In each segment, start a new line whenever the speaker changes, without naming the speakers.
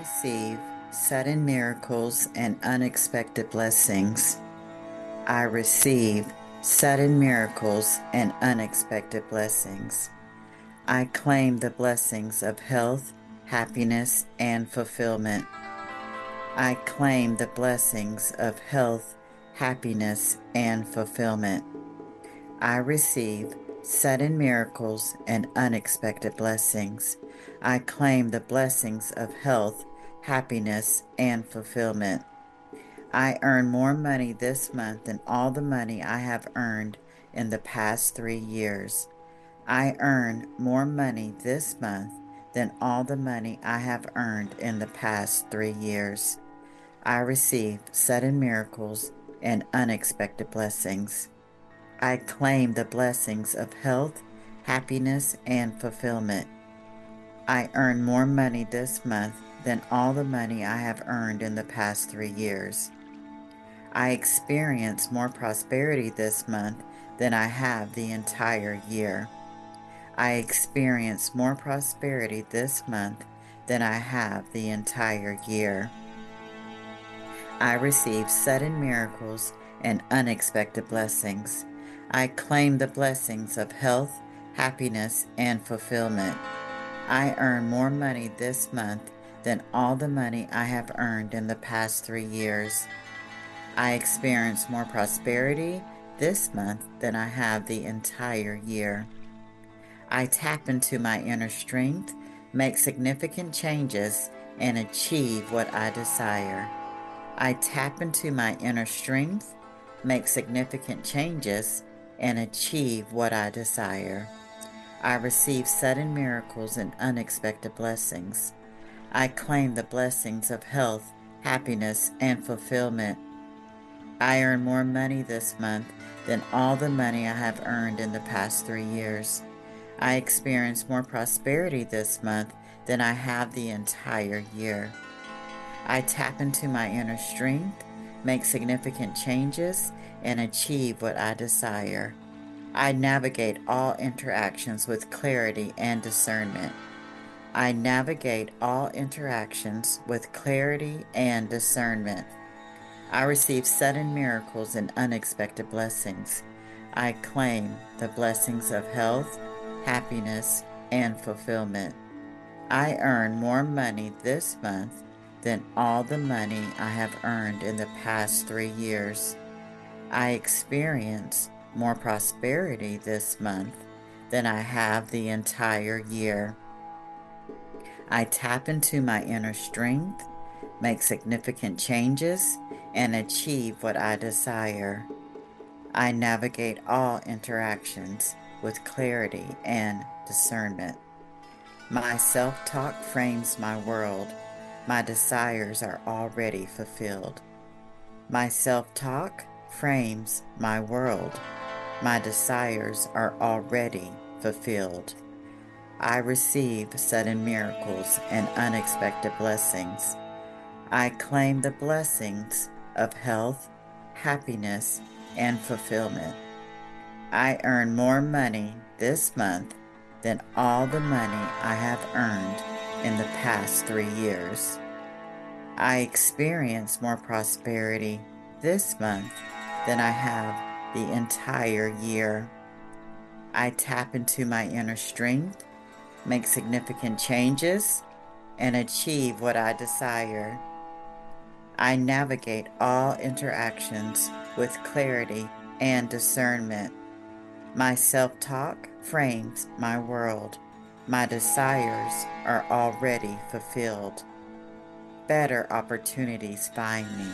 receive sudden miracles and unexpected blessings. I receive sudden miracles and unexpected blessings. I claim the blessings of health, happiness, and fulfillment. I claim the blessings of health, happiness, and fulfillment. I receive sudden miracles and unexpected blessings. I claim the blessings of health, happiness, and fulfillment. I earn more money this month than all the money I have earned in the past 3 years. I earn more money this month than all the money I have earned in the past 3 years. I receive sudden miracles and unexpected blessings. I claim the blessings of health, happiness, and fulfillment. I earn more money this month than all the money I have earned in the past 3 years. I experience more prosperity this month than I have the entire year. I experience more prosperity this month than I have the entire year. I receive sudden miracles and unexpected blessings. I claim the blessings of health, happiness, and fulfillment. I earn more money this month than all the money I have earned in the past 3 years. I experience more prosperity this month than I have the entire year. I tap into my inner strength, make significant changes, and achieve what I desire. I tap into my inner strength, make significant changes, and achieve what I desire. I receive sudden miracles and unexpected blessings. I claim the blessings of health, happiness, and fulfillment. I earn more money this month than all the money I have earned in the past 3 years. I experience more prosperity this month than I have the entire year. I tap into my inner strength, make significant changes, and achieve what I desire. I navigate all interactions with clarity and discernment. I navigate all interactions with clarity and discernment. I receive sudden miracles and unexpected blessings. I claim the blessings of health, happiness, and fulfillment. I earn more money this month than all the money I have earned in the past 3 years. I experience more prosperity this month than I have the entire year. I tap into my inner strength, make significant changes, and achieve what I desire. I navigate all interactions with clarity and discernment. My self-talk frames my world. My desires are already fulfilled. My self-talk frames my world. My desires are already fulfilled. I receive sudden miracles and unexpected blessings. I claim the blessings of health, happiness, and fulfillment. I earn more money this month than all the money I have earned in the past 3 years. I experience more prosperity this month than I have the entire year. I tap into my inner strength, make significant changes, and achieve what I desire. I navigate all interactions with clarity and discernment. My self-talk frames my world. My desires are already fulfilled. Better opportunities find me.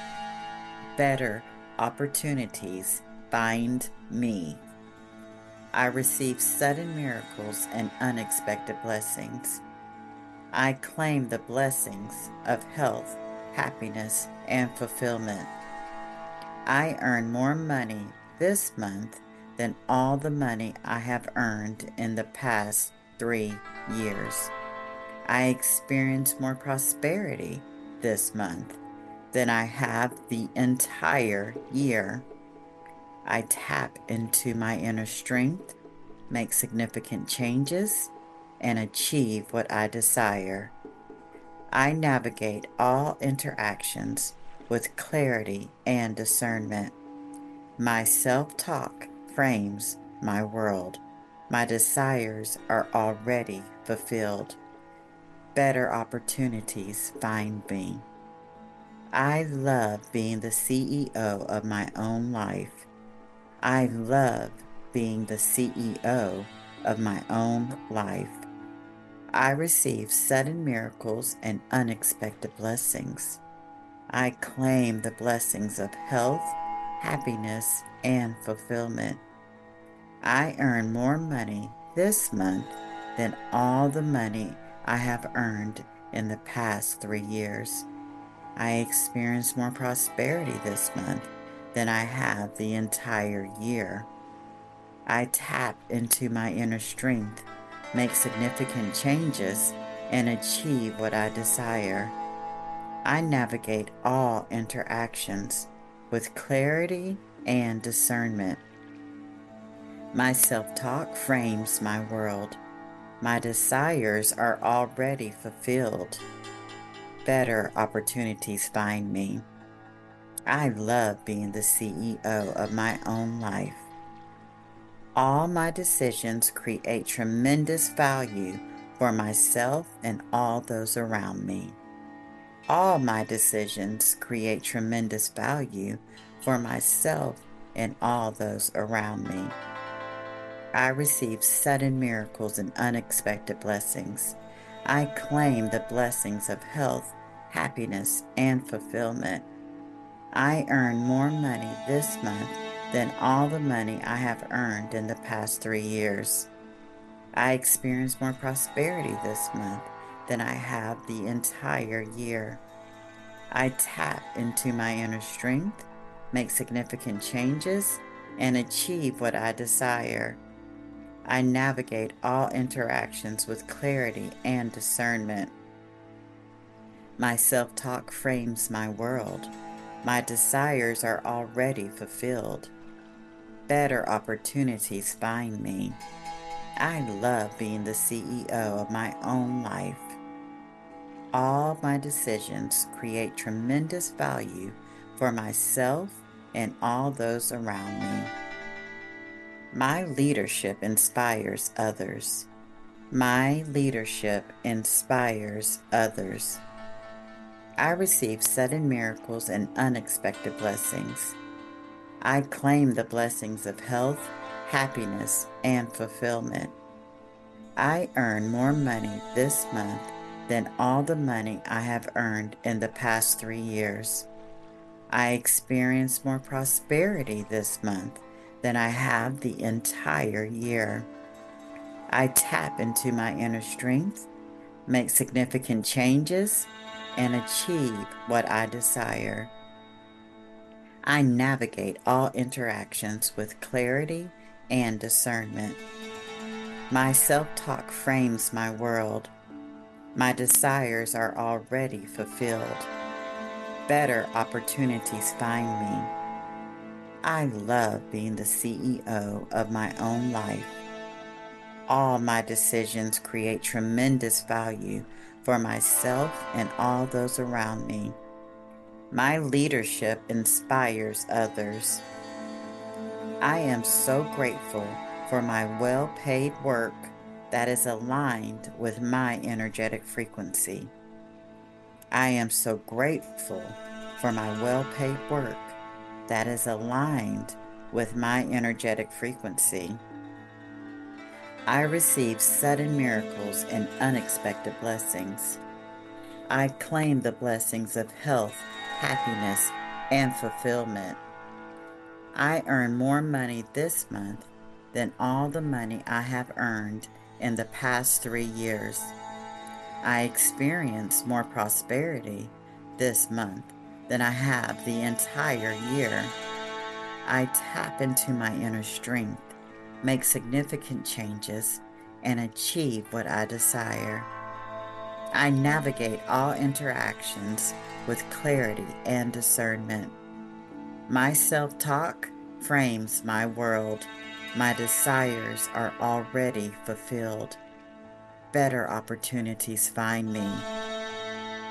Better opportunities find me. I receive sudden miracles and unexpected blessings. I claim the blessings of health, happiness, and fulfillment. I earn more money this month than all the money I have earned in the past 3 years. I experience more prosperity this month than I have the entire year. I tap into my inner strength, make significant changes, and achieve what I desire. I navigate all interactions with clarity and discernment. My self-talk frames my world. My desires are already fulfilled. Better opportunities find me. I love being the CEO of my own life. I love being the CEO of my own life. I receive sudden miracles and unexpected blessings. I claim the blessings of health, happiness, and fulfillment. I earn more money this month than all the money I have earned in the past 3 years. I experience more prosperity this month than I have the entire year. I tap into my inner strength, make significant changes, and achieve what I desire. I navigate all interactions with clarity and discernment. My self-talk frames my world. My desires are already fulfilled. Better opportunities find me. I love being the CEO of my own life. All my decisions create tremendous value for myself and all those around me. All my decisions create tremendous value for myself and all those around me. I receive sudden miracles and unexpected blessings. I claim the blessings of health, happiness, and fulfillment. I earn more money this month than all the money I have earned in the past 3 years. I experience more prosperity this month than I have the entire year. I tap into my inner strength, make significant changes, and achieve what I desire. I navigate all interactions with clarity and discernment. My self-talk frames my world. My desires are already fulfilled. Better opportunities find me. I love being the CEO of my own life. All my decisions create tremendous value for myself and all those around me. My leadership inspires others. My leadership inspires others. I receive sudden miracles and unexpected blessings. I claim the blessings of health, happiness, and fulfillment. I earn more money this month than all the money I have earned in the past 3 years. I experience more prosperity this month than I have the entire year. I tap into my inner strength, make significant changes, and achieve what I desire. I navigate all interactions with clarity and discernment. My self-talk frames my world. My desires are already fulfilled. Better opportunities find me. I love being the CEO of my own life. All my decisions create tremendous value for myself and all those around me. My leadership inspires others. I am so grateful for my well-paid work that is aligned with my energetic frequency. I am so grateful for my well-paid work that is aligned with my energetic frequency. I receive sudden miracles and unexpected blessings. I claim the blessings of health, happiness, and fulfillment. I earn more money this month than all the money I have earned in the past 3 years. I experience more prosperity this month than I have the entire year. I tap into my inner strength, make significant changes, and achieve what I desire. I navigate all interactions with clarity and discernment. My self-talk frames my world. My desires are already fulfilled. Better opportunities find me.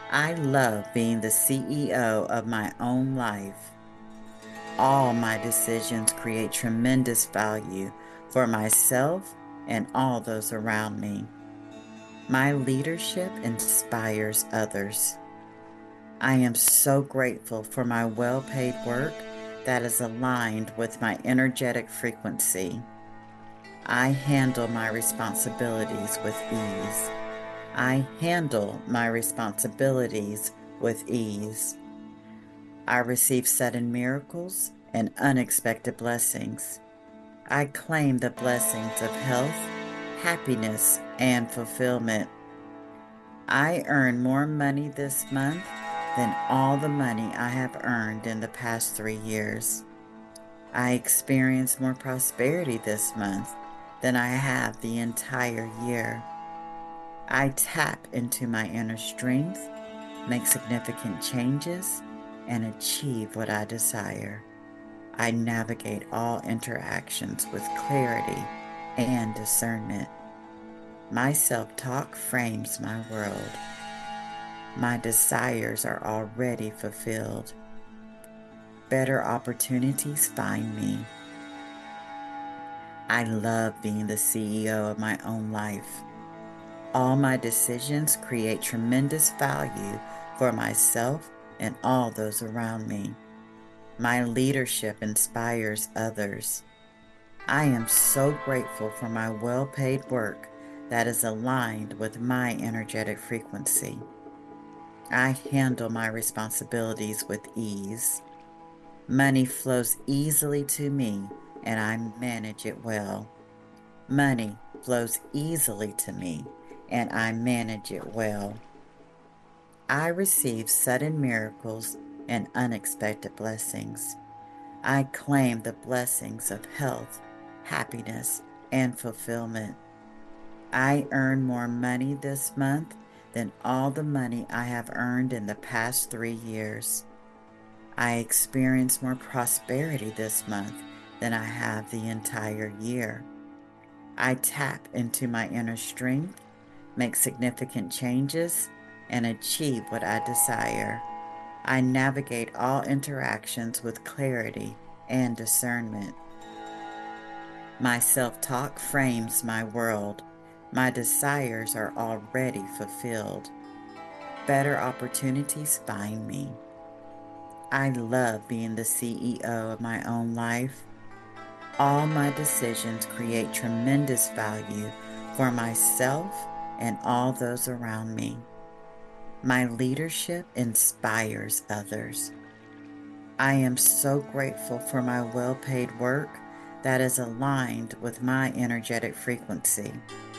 I love being the CEO of my own life. All my decisions create tremendous value for myself and all those around me. My leadership inspires others. I am so grateful for my well-paid work that is aligned with my energetic frequency. I handle my responsibilities with ease. I handle my responsibilities with ease. I receive sudden miracles and unexpected blessings. I claim the blessings of health, happiness, and fulfillment. I earn more money this month than all the money I have earned in the past 3 years. I experience more prosperity this month than I have the entire year. I tap into my inner strength, make significant changes, and achieve what I desire. I navigate all interactions with clarity and discernment. My self-talk frames my world. My desires are already fulfilled. Better opportunities find me. I love being the CEO of my own life. All my decisions create tremendous value for myself and all those around me. My leadership inspires others. I am so grateful for my well-paid work that is aligned with my energetic frequency. I handle my responsibilities with ease. Money flows easily to me and I manage it well. Money flows easily to me and I manage it well. I receive sudden miracles and unexpected blessings. I claim the blessings of health, happiness, and fulfillment. I earn more money this month than all the money I have earned in the past 3 years. I experience more prosperity this month than I have the entire year. I tap into my inner strength, make significant changes, and achieve what I desire. I navigate all interactions with clarity and discernment. My self-talk frames my world. My desires are already fulfilled. Better opportunities find me. I love being the CEO of my own life. All my decisions create tremendous value for myself and all those around me. My leadership inspires others. I am so grateful for my well-paid work that is aligned with my energetic frequency.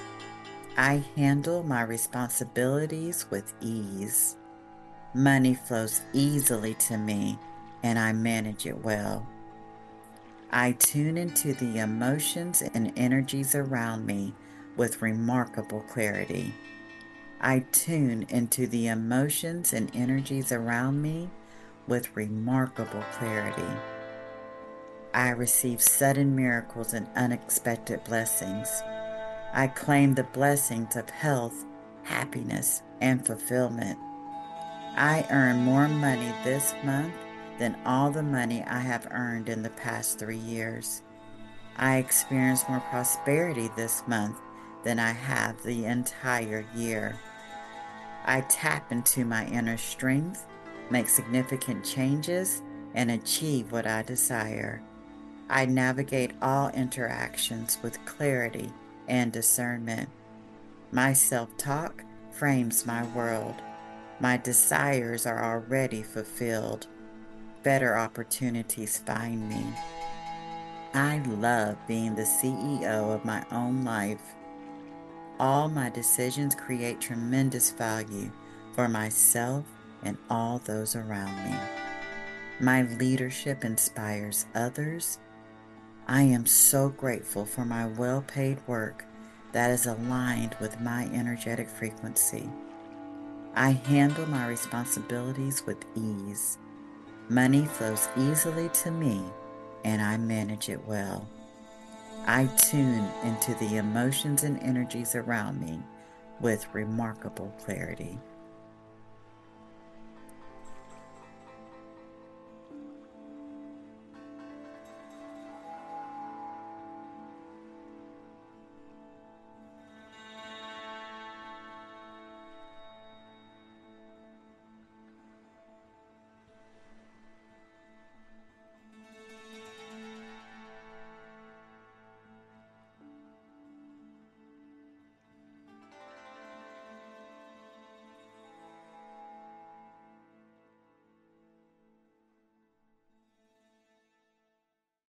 I handle my responsibilities with ease. Money flows easily to me and I manage it well. I tune into the emotions and energies around me with remarkable clarity. I tune into the emotions and energies around me with remarkable clarity. I receive sudden miracles and unexpected blessings. I claim the blessings of health, happiness, and fulfillment. I earn more money this month than all the money I have earned in the past 3 years. I experience more prosperity this month than I have the entire year. I tap into my inner strength, make significant changes, and achieve what I desire. I navigate all interactions with clarity and discernment. My self-talk frames my world. My desires are already fulfilled. Better opportunities find me. I love being the CEO of my own life. All my decisions create tremendous value for myself and all those around me. My leadership inspires others. I am so grateful for my well-paid work that is aligned with my energetic frequency. I handle my responsibilities with ease. Money flows easily to me and I manage it well. I tune into the emotions and energies around me with remarkable clarity.